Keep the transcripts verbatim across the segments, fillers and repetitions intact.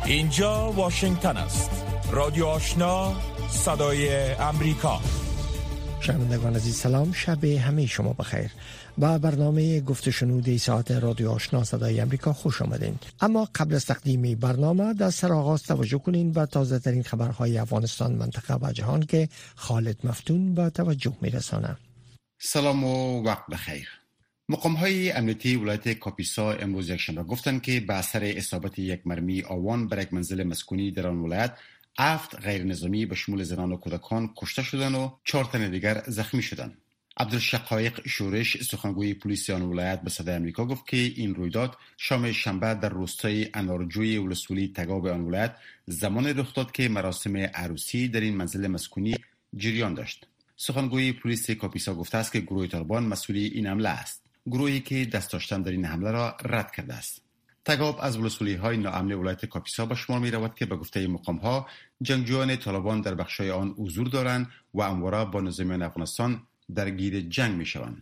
اینجا واشنگتن است. رادیو آشنا، صدای امریکا. شنوندگان عزیز سلام، شب همه شما بخیر. با برنامه گفت و شنود ساعت رادیو آشنا صدای امریکا خوش آمدین. اما قبل از تقدیم برنامه در سرآغاز توجه کنین به تازه ترین خبرهای افغانستان، منطقه و جهان که خالد مفتون به توجه میرسانه. سلام و وقت بخیر. مقام‌های امنیتی ولایت کاپیسا امروز یکشنبه گفتند که به اثر اصابت یک مرمی آوان بر یک منزل مسکونی در آن ولایت هفت غیر نظامی به شمول زنان و کودکان کشته شدند و چهار تن دیگر زخمی شدند. عبدالشقایق شورش سخنگوی پلیس آن ولایت به صدای آمریکا گفت که این رویداد شام شنبه در روستای انارجوی ولسوالی تگاب آن ولایت زمان رخ داد که مراسم عروسی در این منزل مسکونی جریان داشت. سخنگوی پلیس کاپیسا گفته است که گروه طالبان مسئول این حمله است. گروهی که دست داشتن در این حمله را رد کرده است. تگاب از ولسوالی‌های ناامن ولایت کاپیسا به شمار می‌رود که به گفته مقام‌ها جنگجویان طالبان در بخش‌های آن حضور دارند و همواره با نظامیان افغانستان درگیر جنگ می‌شوند.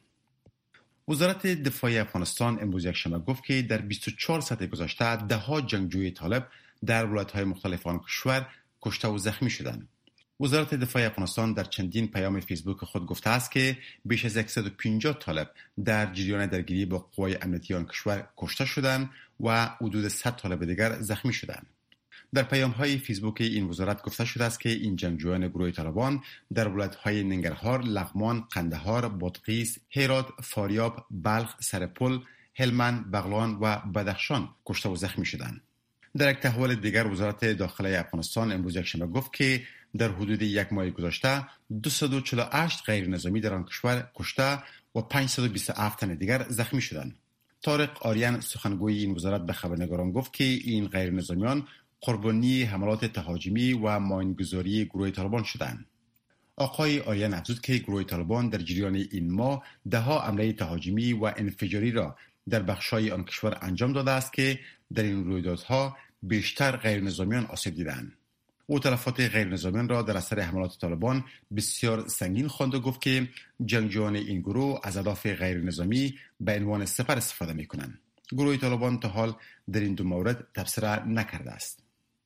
وزارت دفاع افغانستان امروز یکشنبه گفت که در بیست و چهار ساعت گذشته ده‌ها جنگجوی طالب در ولایت‌های مختلف آن کشور کشته و زخمی شدند. وزارت دفاع افغانستان در چندین پیام فیسبوک خود گفته است که بیش از صد و پنجاه طالب در جریان درگیری با قوای امنیتی آن کشور کشته شدند و حدود صد طالب دیگر زخمی شدند. در پیام‌های فیسبوک این وزارت گفته شده است که این جنگجویان گروه طالبان در ولایت‌های ننگرهار، لغمان، قندهار، بادغیس، هرات، فاریاب، بلخ، سرپل، هلمند، بغلان و بدخشان کشته و زخمی شدند. در یک تحول دیگر وزارت داخلی افغانستان امروز یکشنبه گفت که در حدود یک ماه گذشته دویست و چهل و هشت غیر نظامی در آن کشور کشته و پانصد و بیست و هفت تن دیگر زخمی شدند. طارق آریان سخنگوی این وزارت به خبرنگاران گفت که این غیر نظامیان قربانی حملات تهاجمی و ماینگذاری گروه طالبان شدند. آقای آریان افزود که گروه طالبان در جریان این ماه ده‌ها حمله تهاجمی و انفجاری را در بخش‌های آن کشور انجام داده است که در این رویدادها بیشتر غیر نظامیان آسیب دیدند. او تلفات غیر نظامیان را در اثر حملات طالبان بسیار سنگین خواند و گفت که جنگجویان این گروه از اهداف غیر نظامی به عنوان سپر استفاده می‌کنند. گروه طالبان تا حال در این دو مورد تبصره نکرده است.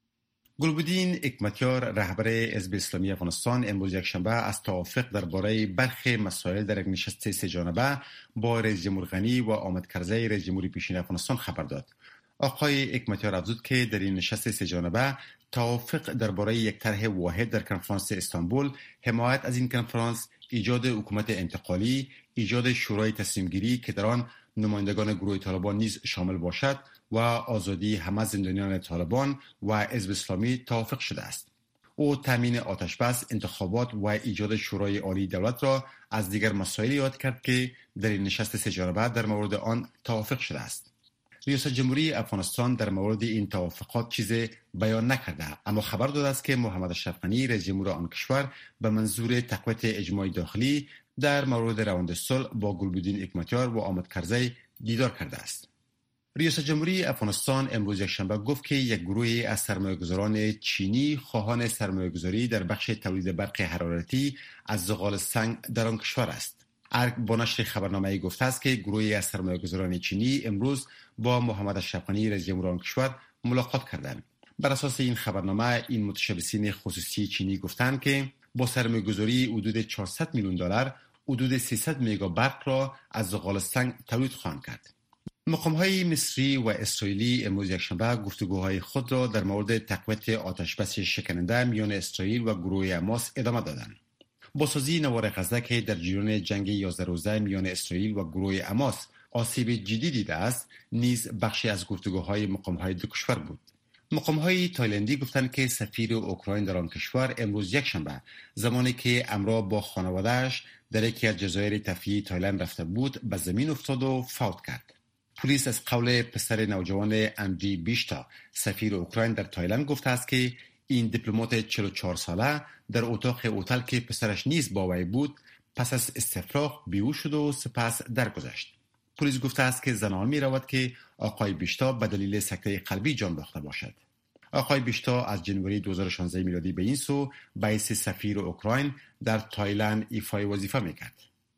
گلبدین حکمتیار رهبر حزب اسلامی افغانستان امروز یکشنبه از توافق درباره برخی مسائل در یک نشست سه جانبه با رئیس جمهور غنی و حامد کرزی رئیس جمهوری پیشین افغانستان خبر داد. آقای حکمتیار افزود که در این نشست سه جانبه توافق درباره یک طرح واحد در کنفرانس استانبول، حمایت از این کنفرانس، ایجاد حکومت انتقالی، ایجاد شورای تصمیم گیری که در آن نمایندگان گروه طالبان نیز شامل باشد و آزادی همه زندانیان طالبان و حزب اسلامی توافق شده است. او تامین آتش بس، انتخابات و ایجاد شورای عالی دولت را از دیگر مسائل یاد کرد که در این نشست سه جانبه در مورد آن توافق شده است. ریاست جمهوری افغانستان در مورد این توافقات چیزی بیان نکرده، اما خبر داده است که محمد اشرف غنی رئیس جمهور آن کشور به منظور تقویت اجماع داخلی در مورد روند صلح با گلبدین حکمتیار و حامد کرزی دیدار کرده است. ریاست جمهوری افغانستان امروز یکشنبه گفت که یک گروه از سرمایه‌گذاران چینی خواهان سرمایه‌گذاری در بخش تولید برق حرارتی از زغال سنگ در آن کشور است. ارگ با نشر خبرنامه‌ای گفته است که گروهی از سرمایه‌گذاران چینی امروز با محمد اشرف غنی رئیس جمهور آن کشور ملاقات کردند. بر اساس این خبرنامه این متشبثین خصوصی چینی گفتند که با سرمایه‌گذاری حدود چهارصد میلیون دلار حدود سیصد مگا برق را از زغال سنگ تولید خواهند کرد. مقام‌های مصری و اسرائیلی امروز یکشنبه گفتگوهای خود را در مورد تقویت آتش‌بس شکننده میان اسرائیل و گروه حماس ادامه دادند. بازسازی نوار غزه که در جریان جنگ یازده روزه میان اسرائیل و گروه حماس آسیب جدی دیده است، نیز بخشی از گفتگوهای مقام‌های دو کشور بود. مقام‌های تایلندی گفتند که سفیر اوکراین در آن کشور امروز یکشنبه زمانی که همراه با خانواده‌اش در یکی از جزایر تفریحی تایلند رفته بود به زمین افتاد و فوت کرد. پلیس از قول پسر نوجوان اندری بیشتا سفیر اوکراین در تایلند گفته است که این دیپلمات چهل و چهار ساله در اتاق هتل که پسرش نیز با وی بود پس از استفراغ بیهوش شد و سپس درگذشت. پلیس گفته است که زنان می رود که آقای بیشتا به دلیل سکته قلبی جان باخته باشد. آقای بیشتا از جنوری دو هزار و شانزده میلادی به این سو به حیث سفیر اوکراین در تایلند ایفای وظیفه میکرد.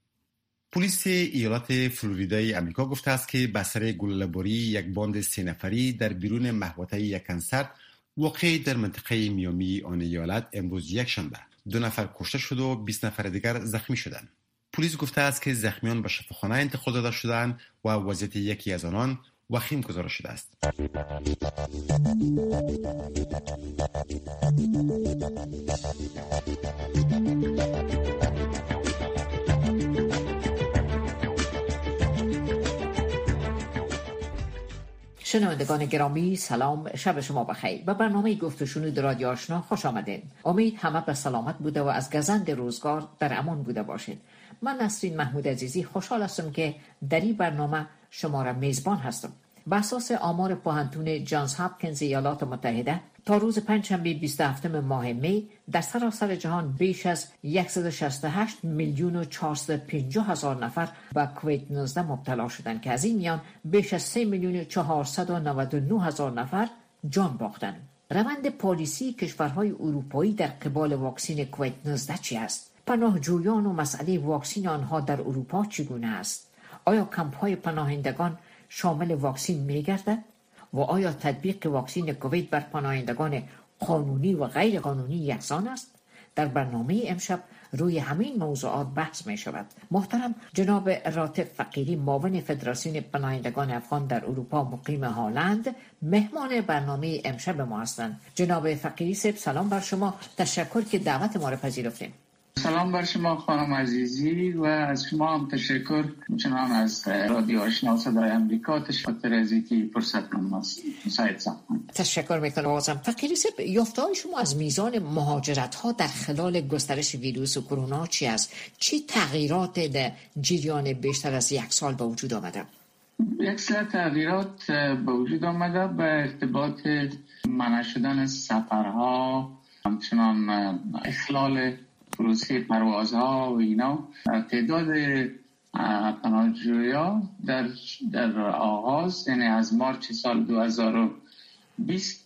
پلیس ایالت فلوریدای امریکا گفته است که به اثر گلوله‌باری یک باند سه نفری در بیرون محوطه یک کنسرت واقعی در منطقه میامی آن ایالت امروز یک شنبه دو نفر کشته شد و بیست نفر دیگر زخمی شدند. پلیس گفته است که زخمیان به شفاخانه انتقال داده شدند و وضعیت یکی از آنان وخیم گزارش شده است. شنوندگان گرامی سلام، شب شما بخیر. به برنامه گفت و شنود رادیو آشنا خوش آمدین. امید همه به سلامت بوده و از گزند روزگار در امان بوده باشید. من نسرین محمود عزیزی خوشحال هستم که در این برنامه شما را میزبان هستم. به اساس آمار پوهنتون جانز هاپکینز ایالات متحده تا روز پنجشنبه بیست و هفتم ماه می در سراسر جهان بیش از صد و شصت و هشت میلیون و چهارصد و پنجاه هزار نفر به کووید نوزده مبتلا شدند که از این میان بیش از سه میلیون و چهارصد و نود و نه هزار نفر جان باختند. روند پالیسی کشورهای اروپایی در قبال واکسن کووید نوزده چی است؟ پناهجویان و مسئله واکسن آنها در اروپا چگونه است؟ آیا کمپ‌های پناهندگان شامل واکسن می‌گردد؟ و آیا تطبیق واکسن کووید بر پناهندگان قانونی و غیر قانونی یکسان است؟ در برنامه امشب روی همین موضوعات بحث می شود. محترم جناب راتب فقیری، معاون فدراسیون پناهندگان افغان در اروپا مقیم هلند، مهمان برنامه امشب ما هستند. جناب فقیری صاحب سلام بر شما، تشکر که دعوت ما را پذیرفتیم. سلام بر شما خانم عزیزی و از شما هم تشکر، چنان از رادیو آشنا صدای امریکا تشکر از اینکه فرصت من مساعد ساختن. تشکر میکنم. بازم فقیری صاحب، یافته‌های شما از میزان مهاجرت ها در خلال گسترش ویروس کرونا چی است؟ چه تغییرات در جریان بیشتر از یک سال به وجود آمده؟ یک سری تغییرات به وجود آمده به ارتباط منع شدن سفرها، همچنان اخلال پروسه پروازها و اینا. تعداد پناهجویان در در آغاز، یعنی از مارچ سال دو هزار و بیست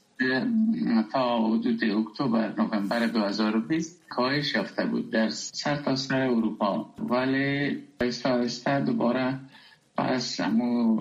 تا حدود اکتبر نوامبر دو هزار و بیست کاهش یافته بود در سرتاسر اروپا، ولی آهسته آهسته دوباره پس همو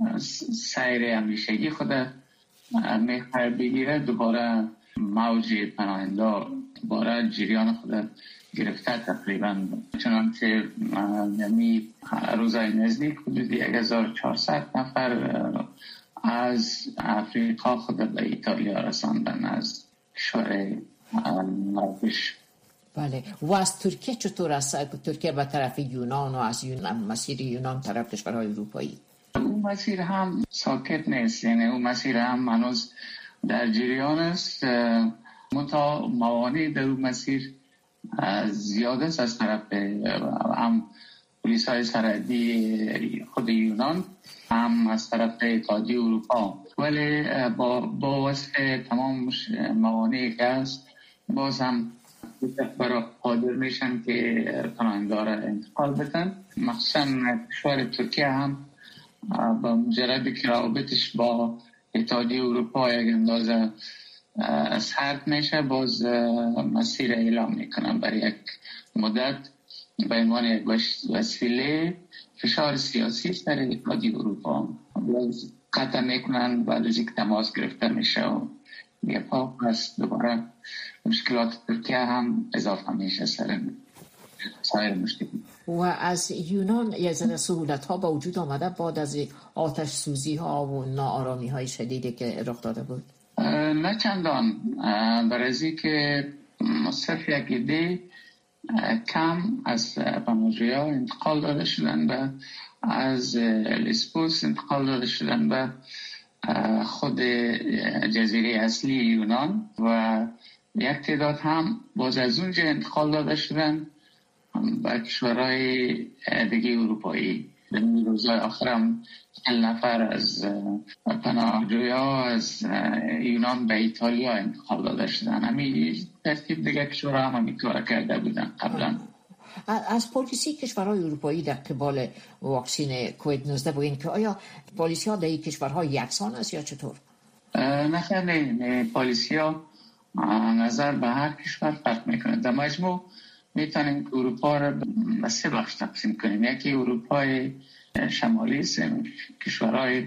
سیر همیشگی خود میخواه بگیره. دوباره موج پناهنده دوباره جریان خود گرفته تقریبا، چنانچه یعنی روزای نزدیک حدود یک هزار و چهارصد نفر از افریقا خود به ایتالیا رساندن از کشور مراکش. بله، و از ترکیه چطور است؟ ترکیه به طرف یونان و از یونان مسیر یونان طرف کشورهای اروپایی؟ اون مسیر هم ساکت نیست، یعنی اون مسیر هم هنوز در جریان است. منتها موانع در اون مسیر زیاد است از طرف هم پلیس های سرحدی خود یونان، هم از طرف اتحادیه اروپا، ولی با با واسه تمام موانعی که است باز هم برای قادر میشن که پناهنده را انتقال بدن. مخصوصا کشور ترکیه هم با مجرد که رابطش با اتحادیه اروپا یک اندازه سرد میشه، باز مسیر اعلام میکنن برای یک مدت به عنوان یک وسیله فشار سیاسی سر اتحادیه اروپا. باز قطع میکنن بعد از اینکه تماس گرفته میشه و یه پا پس دوباره مشکلات ترکیه هم اضافه میشه سر سایر مشکل. و از یونان یه ذره سهولت ها با وجود آمده بعد از آتش سوزی ها و ناآرامی های شدیدی که رخ داده بود؟ نه چندان، برای که صرف یک عده کم از پناهجویان انتقال داده شدن به از لیسبوس انتقال داده شدن به خود جزیره اصلی یونان و یک تعداد هم باز از اونجا انتقال داده شدن به کشورهای دیگه اروپایی. در این روزهای آخر هم چند نفر از پناهجویان از یونان به ایتالیا انتقال داده شدن. همین ترتیب دیگه کشورها هم همین کار کرده بودن قبلا. از پالیسی کشورهای اروپایی در قبال واکسن کووید نوزده بگین که آیا پالیسی ها در این کشورها یکسان است یا چطور؟ نه خیلی نه، پالیسی ها نظر به هر کشور فرق میکنه. در مجموع میتونیم اروپا را به سه بخش تقسیم کنیم. یکی اروپای شمالی است، کشورهای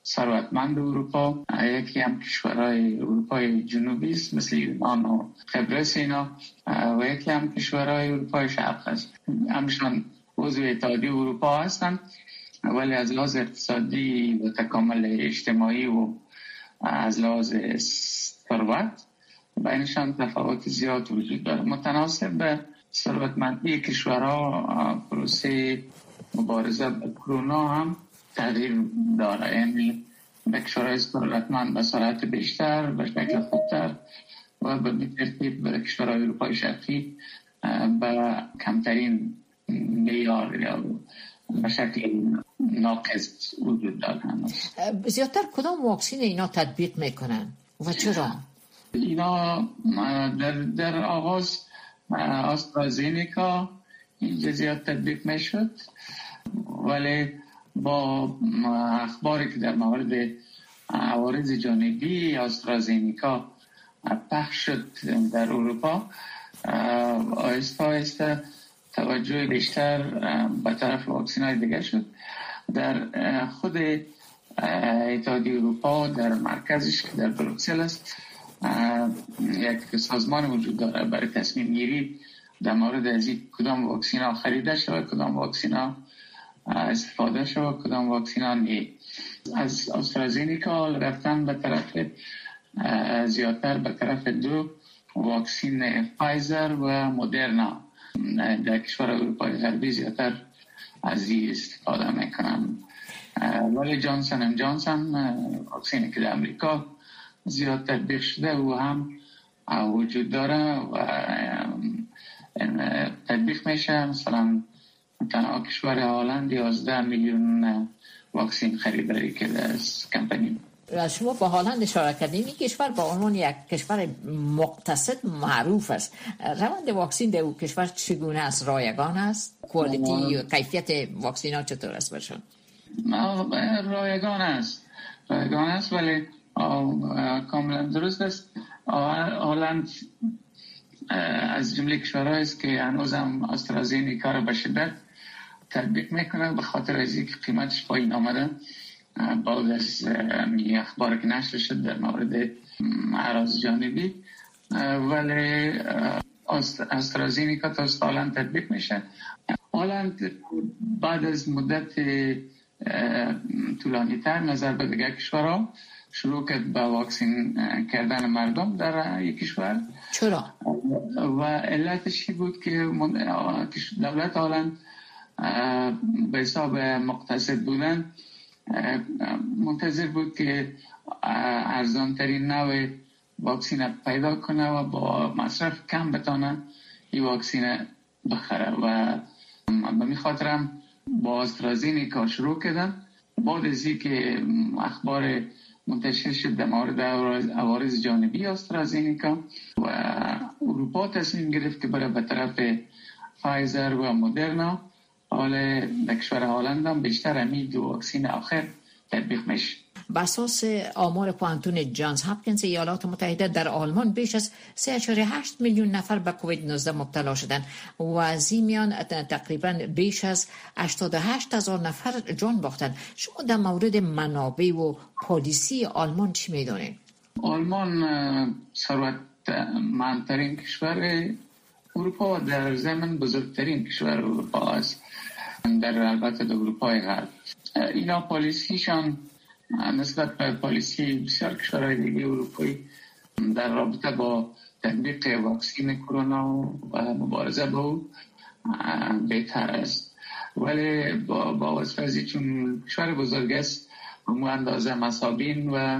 ثروتمند اروپا، یکی هم کشورهای اروپای جنوبی است مثل یونان و قبرس اینا، و یکی هم کشورهای اروپای شرق است. همشان عضو اتحادیه اروپا هستند، ولی از لحاظ اقتصادی و تکامل اجتماعی و از لحاظ ثروت بینشان تفاوت زیاد وجود داره. متناسب به ثروتمندی کشورها پروسه مبارزه با کرونا هم تغییر داره، یعنی به کشورهای ثروتمند به سرعت بیشتر، به شکل خوبتر، و به ترتیب به کشورهای اروپای شرقی به کمترین معیار یا به شکل ناقص وجود داره. زیادتر کدام واکسین اینا تطبیق میکنن و چرا؟ اینا در, در آغاز آسترازینیکا اینجا زیاد تطبیق میشد، ولی با اخباری که در مورد عوارض جانبی آسترازینیکا پخش شد در اروپا، آهسته آهسته توجه بیشتر به طرف واکسین های دیگر شد. در خود اتحادیه اروپا در مرکزش که در بروکسل است یک سازمان وجود داره برای تصمیم گیری در مورد از این کدام واکسین ها خریده شود، کدام واکسین ها استفاده شود، کدام واکسین ها نی. از آسترازینیکا رفتن به طرف زیادتر به طرف دو واکسین فایزر و مدرنا. در کشور اروپای غربی زیادتر از این استفاده میکنن، ولی جانسون ام جانسون واکسینی که در امریکا زیاد تطبیق شده و هم وجود داره و تطبیق میشه. مثلا تنها کشور هلند یازده میلیون واکسین خریداری کرده از کمپانی. شما با هلند اشاره کردین، این کشور با عنوان یک کشور مقتصد معروف است. روند واکسین در او کشور چگونه است؟ رایگان است؟ کوالیتی کیفیت واکسین ها چطور است برشون؟ رایگان است رایگان است ولی کاملا درست است. هلند از جمله کشورهایی است که هنوز هم آسترازینیکا را به شدت تطبیق میکنه، به خاطر از اینکه قیمتش پایین آمده بعد از اخبار که نشر شد در مورد اعراض جانبی. ولی آسترازینیکا تا هلند تطبیق میشه. هلند بعد از مدت طولانی تر نظر به دیگر کشورها شروع کرد به واکسین کردن مردم در یک کشور. چرا؟ و علتش بود که دولت هلند به حساب مقتصد بودن منتظر بود که ارزان ترین نوع واکسین پیدا کنه و با مصرف کم بتانه این واکسین بخره و به می خاطرم با آسترازینیکا شروع کردن. بعد از اینکه اخبار منتشر شد در مورد عوارض جانبی آسترازینیکا و اروپا تصمیم گرفت که بره به طرف فایزر و مدرنا. حالا در کشور هلند هم بیشتر همین دو واکسین آخر تطبیق میشه. بر اساس آمار پوانتون جانز هاپکینز ایالات متحده در آلمان بیش از سه و هشت میلیون نفر به کووید نوزده مبتلا شدند و از این میان تقریبا بیش از هشتاد و هشت هزار نفر جان باختند. شما در مورد منابع و پالیسی آلمان چی میدونید؟ آلمان ثروتمندترین کشور اروپا و در ضمن بزرگترین کشور اروپا است، در البته در اروپای غرب. اینا پالیسیشان نسبت به پالیسی بسیار کشورهای دیگه اروپایی در رابطه با تطبیق واکسین کرونا و مبارزه با او بهتر است. ولی با با واسطه چون کشور بزرگ است به اندازه مصابین و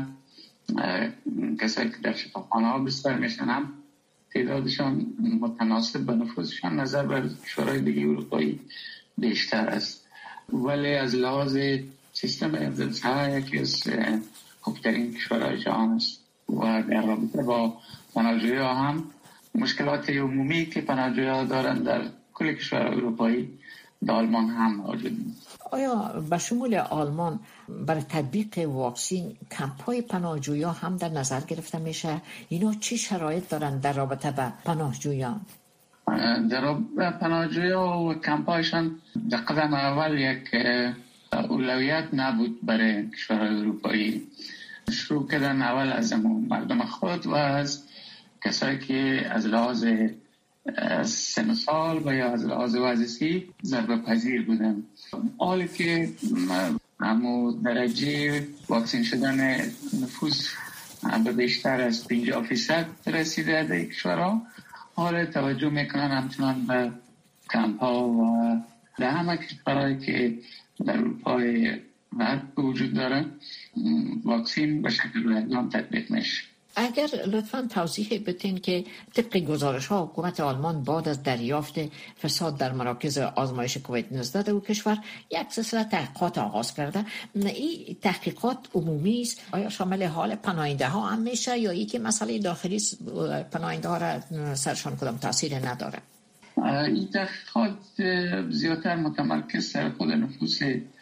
کسایی که در شفاخانه ها بستر میشن هم تعدادشان متناسب به نفوذشان نظر به کشورهای دیگه اروپایی بیشتر است. ولی از لحاظ سیستم امدادرسی یکی از خوبترین کشورهای جهان است و در رابطه با پناهجویی ها هم مشکلات عمومی که پناهجویی ها دارند در کل کشورهای اروپایی در آلمان هم موجود است. آیا به شمول آلمان برای تطبیق واکسین کمپ‌های پناهجویی ها هم در نظر گرفته میشه؟ اینا چی شرایط دارند در رابطه با پناهجویان؟ در رابطه پناهجویی ها و کمپ‌هایشان در قدم اول یک اولویت نبود برای کشورهای اروپایی. شروع کردن اول از مردم خود و از کسایی که از لحاظ سن سال و یا از لحاظ وضعیتی ضربه پذیر بودن. حالی که همو درجه واکسین شدن نفوس به بیشتر از پنجاه فیصد رسیده در کشورها، حالا توجه میکنن همچنان به کمپ ها و در همه کشورهایی که در اروپای غرب وجود داره واکسین به شکل رایگان تطبیق میشه. اگر لطفاً توضیح بدین که طبق گزارش ها حکومت آلمان بعد از دریافت فساد در مراکز آزمایش کووید نوزده در کشور یک سلسله تحقیقات آغاز کرده. این تحقیقات عمومی است؟ آیا شامل حال پناهنده ها هم میشه یا ای که مسئله داخلی پناهنده ها را سرشان کدام تاثیر نداره؟ این تحقیقات زیادتر متمرکز سر خود نفوس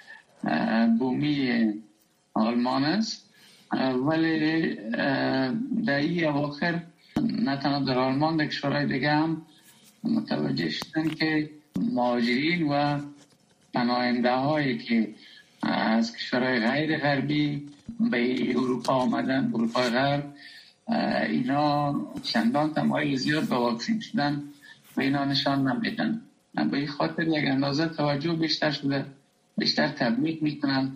بومی آلمان است، ولی در این اواخر نه تنها در آلمان در کشورهای دیگه هم متوجه شدن که مهاجرین و پناهنده هایی که از کشورهای غیر غربی به اروپا آمدن، اروپای غرب، اینا چندان تمایل زیاد به واکسین شدن و اینا نشان نمیدن. به این خاطر یک اندازه توجه بیشتر شده، بیشتر تبلیغ میکنن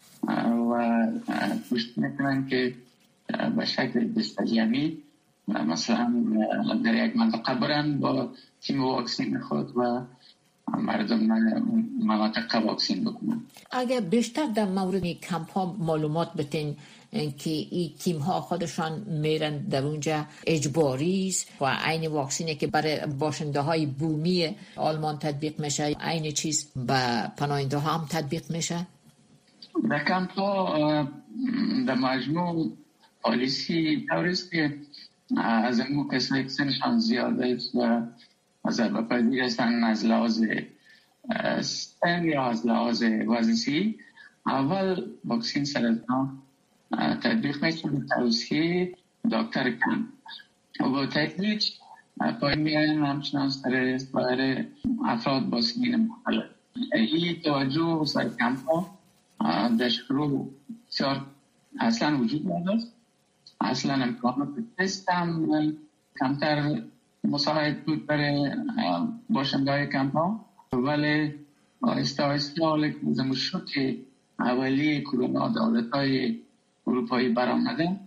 و پشت میکنن که به شکل دستجمعی مثلا در یک منطقه برن با تیم واکسین خود و مردم مناطق واکسین بکنن. اگر بیشتر در مورد کمپ ها معلومات بتین که این تیم ها خودشان میرن در اونجا اجباری است و عین واکسینی که برای باشنده های بومی آلمان تطبیق میشه عین چیز به پناهنده ها هم تطبیق میشه؟ در کمپ ها در مجموع پالیسی طوریست که از امو کسایی که سنشان زیاده است و ضربه پذیر هستن از لحاظ سن یا از لحاظ وضعیتی، اول واکسین سرطان تطبیق میشه به توصیه دکتر کمپ و با تدریج پایین میارن همچنان سر برای افراد با سنین مختلف. این توجه سر کمپ ها در شروع بسیار اصلا وجود نداشت، اصلا امکانات تست هم کمتر مساعد بود برای باشنده های کمپ ها، ولی آهسته آهسته حالا که زمون شد که اولی کرونا دولت های اروپایی برآمدن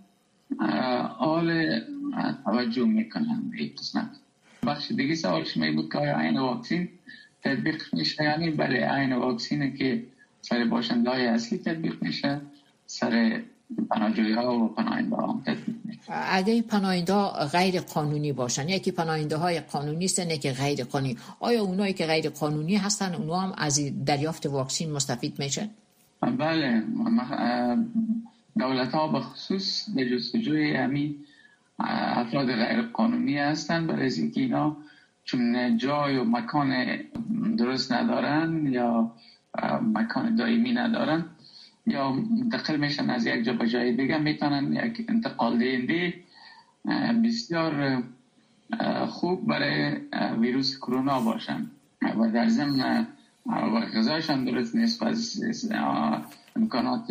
حال توجه میکنن به این قسمت. بخش دیگه سوالش می بود که آیا عین واکسین تطبیق میشه، یعنی برای عین واکسینی که سر باشنده های اصلی تطبیق میشه سر پناهجوی ها و پناهنده ها هم تطبیق میشه. اگه پناهنده ها غیر قانونی باشن، یکی پناهنده های قانونی هستن یکی غیر قانونی، آیا اونایی که غیر قانونی هستن اونا هم از دریافت واکسین مستفید میشن؟ بله، دولت ها به خصوص به جستجوی همین افراد غیر قانونی هستن برای از اینکه اینا چون جای و مکان درست ندارن یا مکان دائمی ندارن یا منتقل میشن از یک جا به جای دیگه، میتونن یک انتقال دهنده بسیار خوب برای ویروس کرونا باشن و در ضمن غذایشان درست نیست و امکانات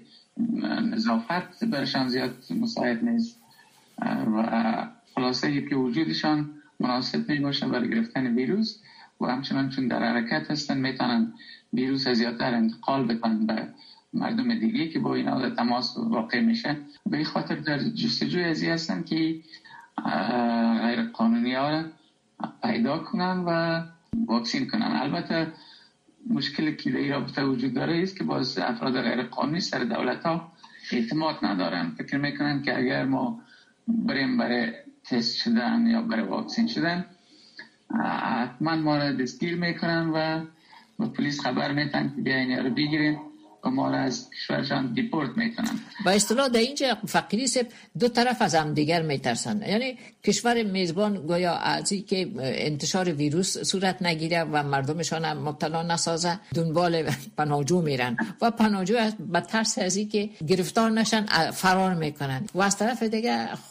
نظافت برشان زیاد مساعد نیست و خلاصه که وجودشان مناسب نمیشه برای گرفتن ویروس و همچنان چون در حرکت هستن میتونن ویروس از زیادتر انتقال بدن به مردم دیگه که با اینا در تماس واقع میشه. به این خاطر در جستجوی ازی هستن که غیر قانونی ها را پیدا کنن و واکسین کنن. البته مشکلی که در این رابطه وجود داره است که باز افراد غیر قانونی سر دولت ها اعتماد ندارن، فکر میکنن که اگر ما بریم برای تست شدن یا برای واکسین شدن حتما ما را دستگیر میکنن و با پلیس خبر میتن که بیاین یا رو بگیرین و ما را از کشورشان دیپورت میکنن. با اصطلاح در اینجا فقیری سب دو طرف از هم دیگر میترسن، یعنی کشور میزبان گویا از این که انتشار ویروس صورت نگیره و مردمشان هم مبتلا نسازه دنبال پناهجو میرن و پناهجو با ترس از این که گرفتار نشن فرار میکنن و از طرف دیگه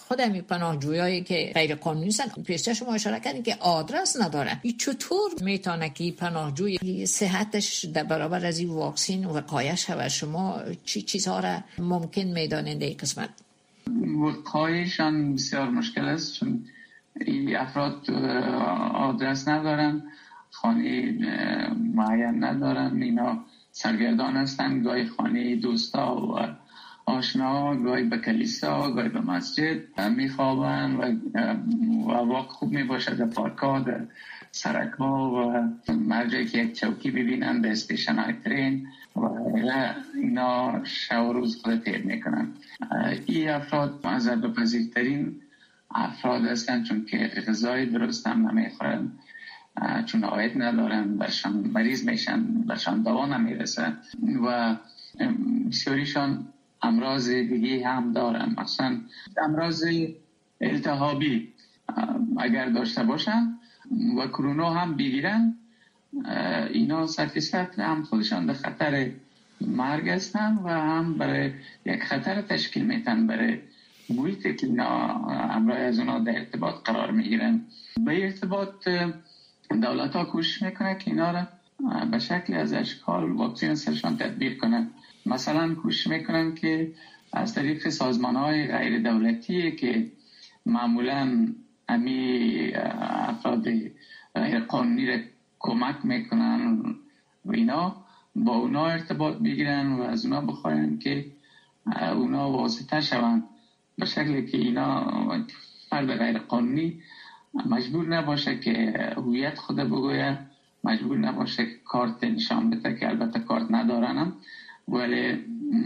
خود همین پناهجویایی که غیر قانونی هستن، پیشتر شما اشاره کردین که آدرس ندارن. این چطور میتونه که پناهجوی صحتش در برابر از این واکسن وقایع شود؟ شما چی چیزها را ممکن میدانید در این قسمت؟ وقایعشان بسیار مشکل است، چون این افراد آدرس ندارن، خانه معین ندارن، اینا سرگردان هستن، گاهی خانه دوستا و آشنا، گاهی به کلیسا، گاهی به مسجد میخوابن و و واقع خوب میباشه در پارک‌ها، در سرک‌ها و مرجعی که یک چوکی ببینن در استیشن های ترین و اینا شب و روز خود تیر میکنن. این افراد از بپذیرترین افراد هستن، چون که غذای درست هم نمیخورن، چون عاید ندارن، برشان مریض میشن، برشان دوا نمیرسن و بسیاریشان امراض دیگه هم دارن، مثلا امراض التهابی اگر داشته باشن و کرونا هم بگیرن، اینا صد صد هم خودشان در خطر مرگ هستن و هم برای یک خطر تشکیل میتن برای محیطی که اینا امرای از اونا در ارتباط قرار میگیرن. به ارتباط دولت ها کوشش میکنه که اینا را به شکل از اشکال واکسین سرشان تطبیق کنن. مثلا کوشش میکنن که از طریق سازمان های غیر دولتی که معمولا امی افراد غیر قانونی را کمک میکنن و اینا با اونا ارتباط بگیرن و از اونا بخواین که اونا واسطه شون، به شکلی که اینا فرد غیر قانونی مجبور نباشه که هویت خود بگویه، مجبور نباشه که کارت نشان بده، که البته کارت ندارنم، ولی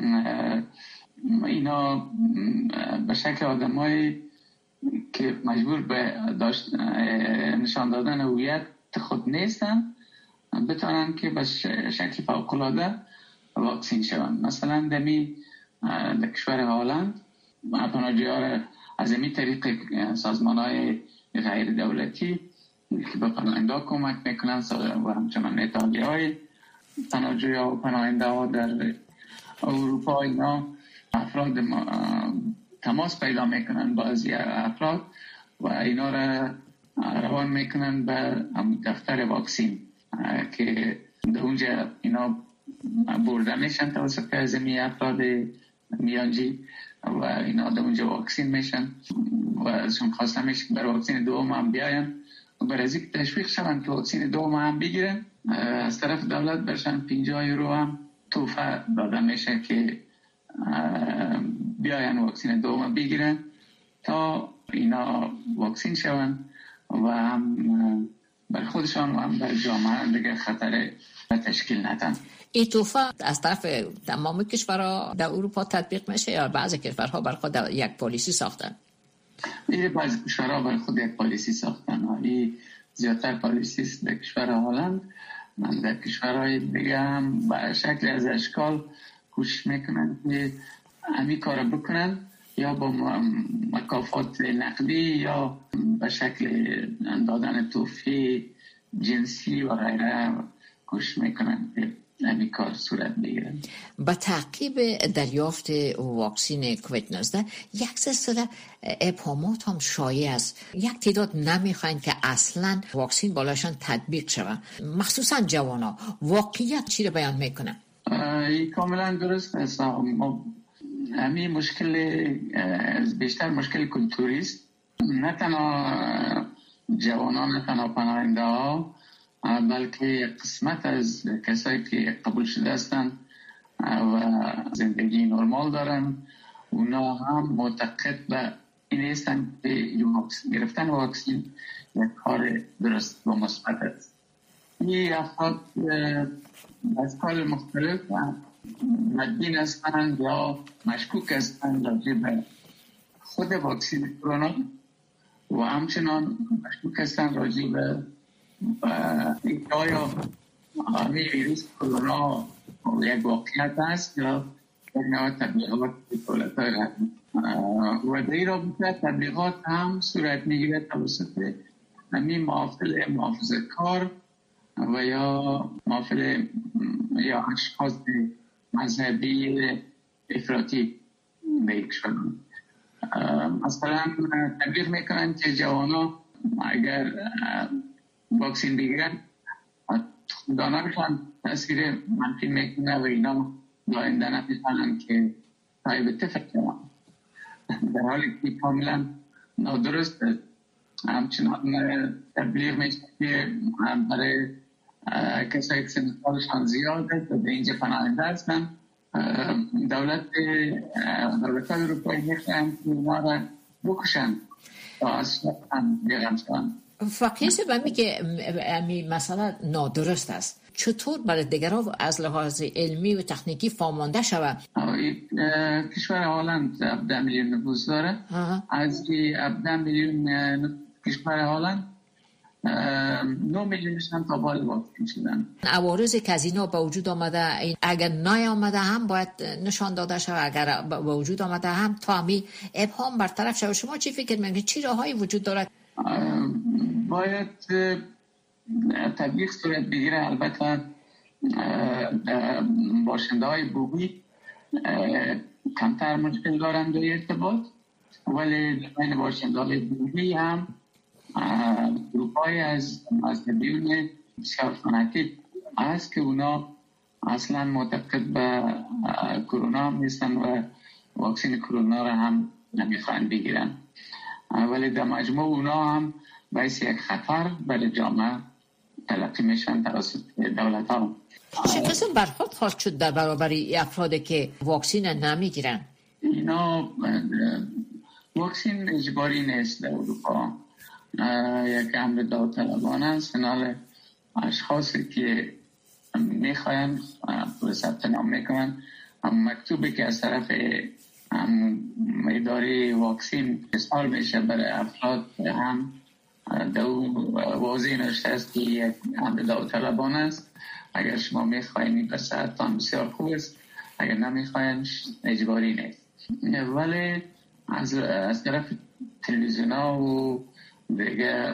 اینا به شکل آدمایی که مجبور به داشت نشان دادن هویت خود نیستن بتونن که به شکل فوق‌العاده واکسین شون. مثلا دمی در کشور هلند پناهجویان را از این طریق سازمان‌های غیر دولتی که به پناهنده کمک میکنن و همچنان ایتالیای پناهجویان و پناهنده ها در اروپا، اینا افراد تماس پیدا میکنن با از افراد و اینا را روان میکنن به دفتر واکسین که در اونجا اینا برده میشن توسط از این افراد میانجی و اینا در اونجا واکسین میشن و ازشون خواسته میشه که برای واکسین دوم هم بیاین و برای از اینکه تشویق شون که واکسین دوم هم بگیرن، از طرف دولت برشن پنجاه یورو هم توفه داده میشه که بیاین واکسین دوم بگیرن تا اینا واکسین شون و هم بر خودشان و هم بر جامعه دیگه خطر تشکیل ندن. این توفه از طرف تمام کشورها در اروپا تطبیق میشه یا بعضی کشورها بر خود یک پالیسی ساختن؟ این بعضی کشورها بر خود یک پالیسی ساختن. این زیادتر پالیسی است در کشور هلند. من در کشورهای دیگه هم به شکل از اشکال کوشش میکنن که همین کار بکنن، یا با مکافات نقدی یا به شکل دادن تحفه جنسی و غیره کوشش میکنن که همین کار صورت بگیرن. با تعقیب دریافت واکسین کووید نوزده یک سلسله ابهامات هم شایع است. یک تعداد نمیخواین که اصلا واکسین بالاشان تطبیق شود، مخصوصا جوانا. واقعیت چی رو بیان میکنه؟ این کاملا درست است. ما همین مشکل بیشتر مشکل کلتوری است، نه تنها جوانان، نه تنها پناهنده ها، بلکه قسمت از کسایی که قبول شده هستند و زندگی نرمال دارن، اونا هم معتقد به این هستند که گرفتن واکسین یک کار درست و مثبت است. این افراد از کار مختلف مدین هستند یا مشکوک هستند راجع به خود واکسین کرونا و همچنان مشکوک هستند راجع به اینکه آیا همین ویروس کرونا یک واقعیت است یا یک نوع تبلیغات دولت‌های غربی. و در این رابطه تبلیغات هم صورت میگیرد توسط همین محافل محافظه کار و یا محافل یا اشخاص مذهبی افراطی به یک شدن. مثلا تبلیغ میکنن که جوانا اگر واکسین بگیرن خوددانانشان تاثیر منفی میکنه و اینا داینده نمیتونن که تایبته فکر در حالی که کاملا نادرست است. همچنان تبلیغ میشه که برای کسایی که سن سالشان زیاد است و به اینجا پناهنده هستن دولت دولت های اروپایی میخواهند که اونا را بکشن تا اصلا بیرم شوند. فقیه سبمی که امی مسئله نادرست است چطور برای دیگرها از لحاظ علمی و تکنیکی فهمانده شود؟ کشور هلند هفده میلیون نفوس داره. از هفده میلیون کشور هلند نه میلیونشان تا بال واکسین شدن. عوارض که از اینا به وجود آمده اگر نیامده هم باید نشان داده شود، اگر به وجود آمده هم تا همی ابهام برطرف شود. شما چی فکر میکنید؟ چی راههایی وجود دارد؟ باید تبلیغ صورت بگیره. البته باشنده های بومی کمتر مشکل دارند در ارتباط، ولی بین باشنده های بومی هم گروپای از مذهبیون بسیار فناتیک هست که اونا اصلا معتقد به کرونا هم نیستن و واکسین کرونا را هم نمیخواین بگیرن، ولی در مجموع اونا هم باعث یک خطر برای جامعه تلقی میشن توسط دولت ها. چه قسم برخورد خواهد شد در برابر افرادی که واکسین نمیگیرن؟ اینا واکسین اجباری نیست در اروپا، یک امر داوطلبانه است. حالا اشخاصی که میخواین ثبت نام میکنن، مکتوبی که از طرف اداره واکسین ارسال میشه برای افراد هم دو واضح نوشته است که یک امر داوطلبانه است. اگر شما میخواین به صحتتان بسیار خوب است، اگر نمیخواین اجباری نیست. ولی از از طرف تلویزیون ها و دیگه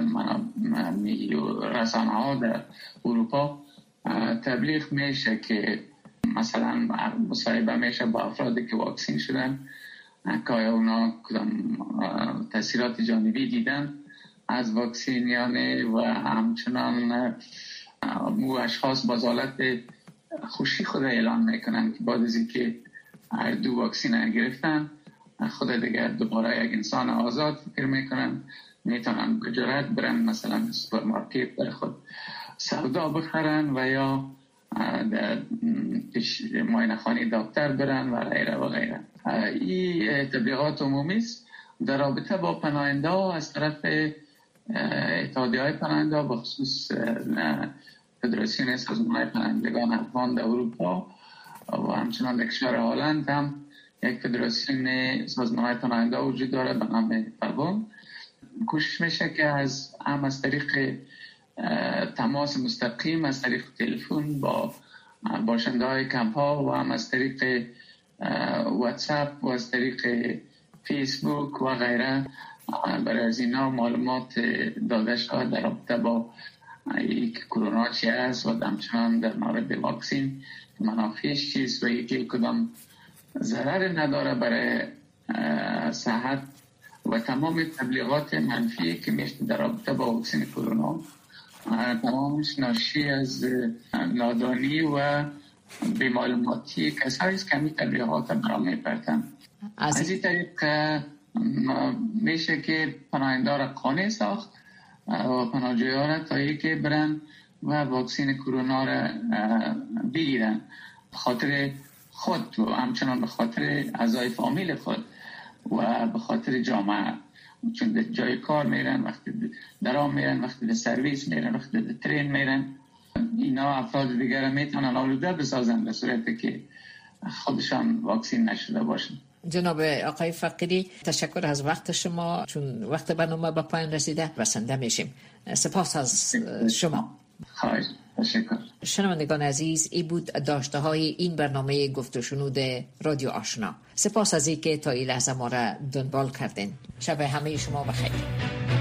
رسانه ها در اروپا تبلیغ میشه که مثلا مصاحبه میشه با افرادی که واکسین شدن که آیا اونا کدام تاثیرات جانبی دیدن از واکسین یا نه، و همچنان مو اشخاص با حالت خوشی خود اعلان میکنن که بعد از اینکه هر دو واکسین گرفتن خود دیگه دوباره یک انسان آزاد فکر میکنن، میتونن بجرات برن مثلا سوپرمارکت در خود سودا بخرن و یا در معاینه خانه دکتر برن و غیره و غیره. این تبلیغات عمومی است در رابطه با پناهنده ها از طرف اتحادیه های پناهنده ها، بخصوص فدراسیون سازمان پناهندگان افغان در اروپا و همچنان در کشور هلند هم یک فدراسیون سازمان پناهنده ها وجود داره به نام فبون. کوشش میشه که از هم از طریق تماس مستقیم از طریق تلفن با باشنده های کمپ ها و هم از طریق واتساپ و از طریق فیسبوک و غیره برای از اینا معلومات داده شد در رابطه با یک کرونا چی است و همچنان در مورد واکسین منافعش چیست و یکی کدام ضرر نداره برای صحت و تمام تبلیغات منفی که میشه در رابطه با واکسن کرونا تمامش ناشی از نادانی و بی‌معلوماتی کسایی است که همین تبلیغات برام میپرتن. از این طریق میشه که پناهنده را قانع ساخت و پناهجویان را تا اینکه برن و واکسن کرونا را بگیرن، به خاطر خود و همچنان به خاطر اعضای فامیل خود و به خاطر جامعه، چون در جای کار میرن، وقتی درام میرن، وقتی در سرویس میرن، وقتی در ترین میرن، اینا افراد دیگر میتونن آلوده بسازن به صورتی که خودشان واکسین نشده باشن. جناب آقای فقیری، تشکر از وقت شما، چون وقت برنامه به پایان رسیده بسنده میشیم. سپاس از شما. خواهش، تشکر. شنوندگان عزیز، این بود داشته های این برنامه گفت و شنود رادیو آشنا. سپاس از اینکه تا این لحظه ما را دنبال کردین. شب همه شما بخیر.